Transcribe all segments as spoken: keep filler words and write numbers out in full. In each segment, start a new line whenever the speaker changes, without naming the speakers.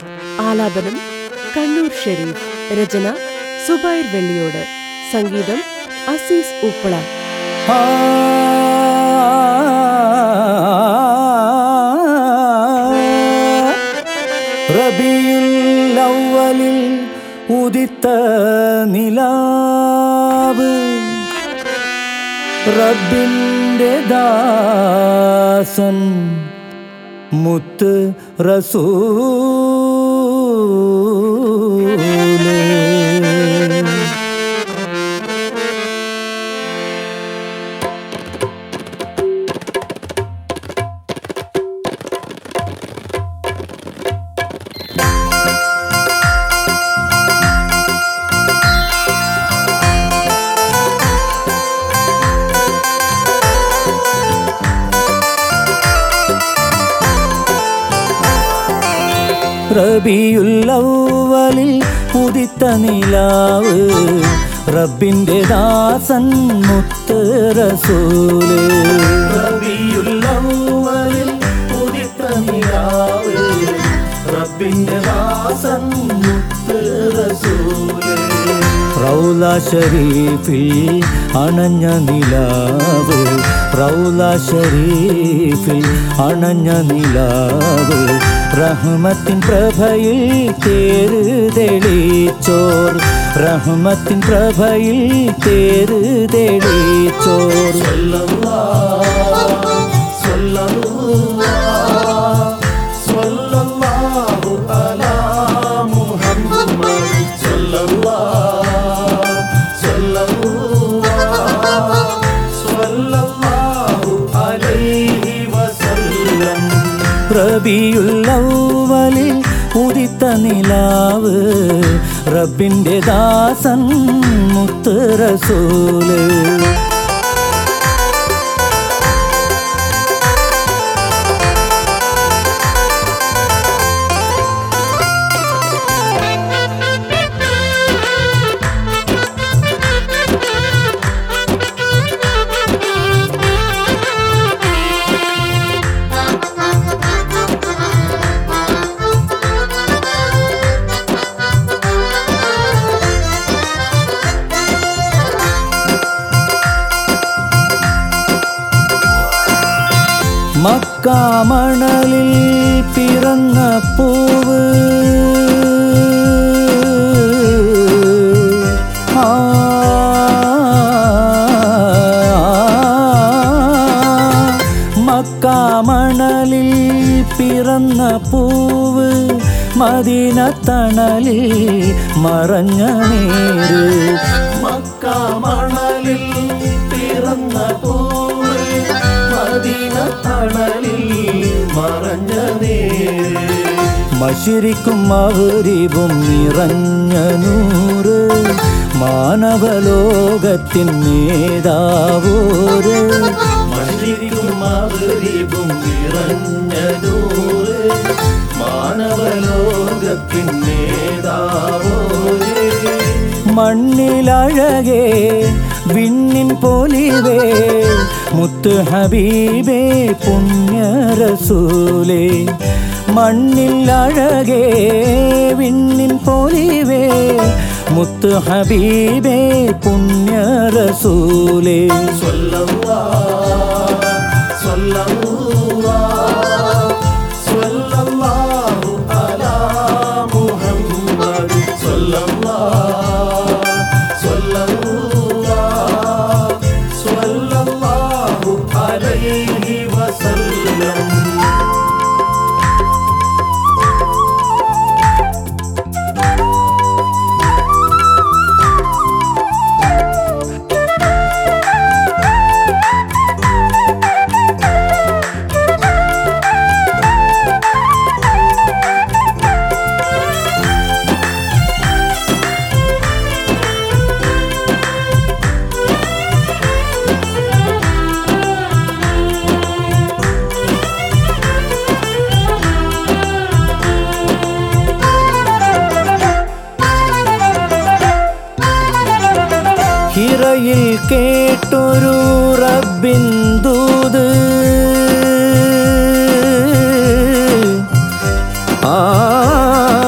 ആലാപനം കണ്ണൂർ ഷെരീഫ്. രചന സുബൈർ വെള്ളിയോട്. സംഗീതം അസീസ് ഉപ്പള.
റബീഉൽ അവ്വലിൽ ഉദിത്ത നിലാവ് റബ്ബിൻ്റെ ദാസൻ മുത്ത് റസൂല്. റബീഉൽ അവ്വലിൽ ഉദിത്ത നിലാവ് റബ്ബിൻ്റെ ദാസൻ മുത്ത് റസൂല്. റബീഉൽ അവ്വലിൽ ഉദിത്ത നിലാവ് റബ്ബിൻ്റെ ദാസൻ മുത്ത് റസൂല്. റൗള ശരീഫിൽ അണഞ്ഞ നിലാവ് റൗള ശരീഫിൽ അണഞ്ഞ നിലാവ് റഹ്മത്തിൻ പ്രഭയിൽ തേര് തെളിച്ചോർ റഹ്മത്തിൻ പ്രഭയിൽ തേര് തെളിച്ചോർ. സ്വല്ലല്ലാഹു അലാ മുഹമ്മദ് സ്വല്ലല്ലാഹു അലൈഹി വസല്ലം. റബീഉൽ അവ്വലിൽ ഉദിത്ത നിലാവ് റബ്ബിൻ്റെ ദാസൻ മുത്ത് റസൂല്. മക്ക മണലിൽ പിറന്ന പൂവ് ആ മക്ക മണലിൽ പിറന്ന പൂവ് മദീന തണലിൽ മറഞ്ഞ നേര്. മക്ക മണലിൽ പിറന്ന പൂവ് മദീന തണലിൽ മറഞ്ഞ നേര്. മശ്രിക്കും മഗ്രിബും നിറഞ്ഞ നൂറ് മാനവലോകത്തിൻ നേതാവോര്. മശ്രിക്കും മഗ്രിബും നിറഞ്ഞ നൂറ് മാനവലോകത്തിൻ നേതാവോര്. മണ്ണിലഴകേ വിണ്ണിൻ പൊലിവേ മുത്ത് ഹബീബേ പുണ്യ റസൂലേ. മണ്ണിൽ അഴകേ വിണ്ണിൻ പൊലിവേ മുത്ത് ഹബീബേ പുണ്യ റസൂലേ. സ്വല്ലല്ലാഹു അലാ മുഹമ്മദ് സ്വല്ലല്ലാഹു അലൈഹി വസല്ലം. ഹിറയിൽ കേട്ടൊരു റബ്ബിൻ ദൂത് ആ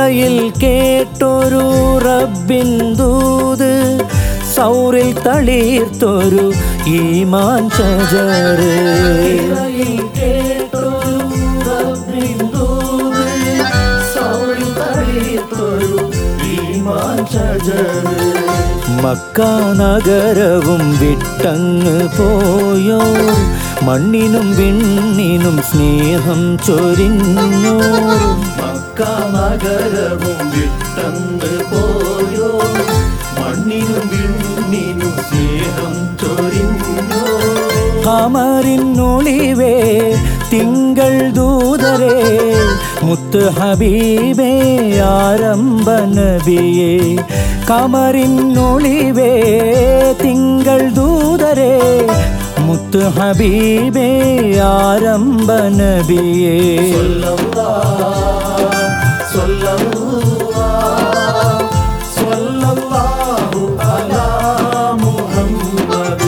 ഹിറയിൽ കേട്ടൊരു റബ്ബിൻ ദൂത് സൗറിൽ തളിർത്തൊരു ഈമാൻ ഷജറ് ഹിറയിൽ കേട്ടൊരു റബ്ബിൻ ദൂത് സൗറിൽ തളിർത്തൊരു ഈമാൻ ഷജറ് മക്ക നഗരവും വിട്ടങ്ങ് പോയോ മണ്ണിനും വിണ്ണിനും സ്നേഹം ചൊരിഞ്ഞോ മക്ക നഗരവും വിട്ടങ്ങ് പോയോ മണ്ണിനും വിണ്ണിനും സ്നേഹം ചൊരിഞ്ഞോ ഖമറിനൊളിവേ തിങ്കൾ ദൂതരേ മുത്ത് ഹബീബേ ആരംഭ നബിയേ ഖമറിനൊളിവേ തിങ്കൾ ദൂതരേ മുത്ത് ഹബീബേ ആരംഭ നബിയേ സ്വല്ലല്ലാഹു അലാ മുഹമ്മദ്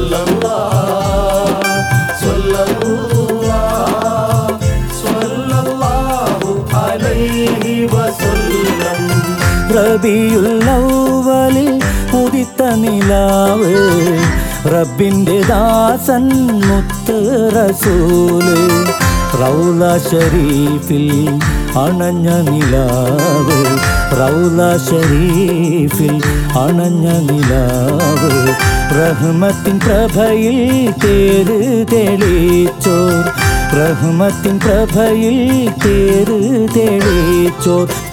സ്വല്ലല്ലാഹു അലൈഹി വസല്ലം റബീഉൽ അവ്വലിൽ ഉദിത്ത നിലാവ് റബ്ബിൻ്റെ ദാസൻ മുത്ത് റസൂല് റൗള ശരീഫിൽ അണഞ്ഞ നിലാവ് റൗള ശരീഫിൽ അണഞ്ഞ നിലാവ് റഹ്മത്തിൻ പ്രഭയിൽ തേര് തെളിച്ചോർ റഹ്മത്തിൻ പ്രഭയിൽ തേര് തെളിച്ചോർ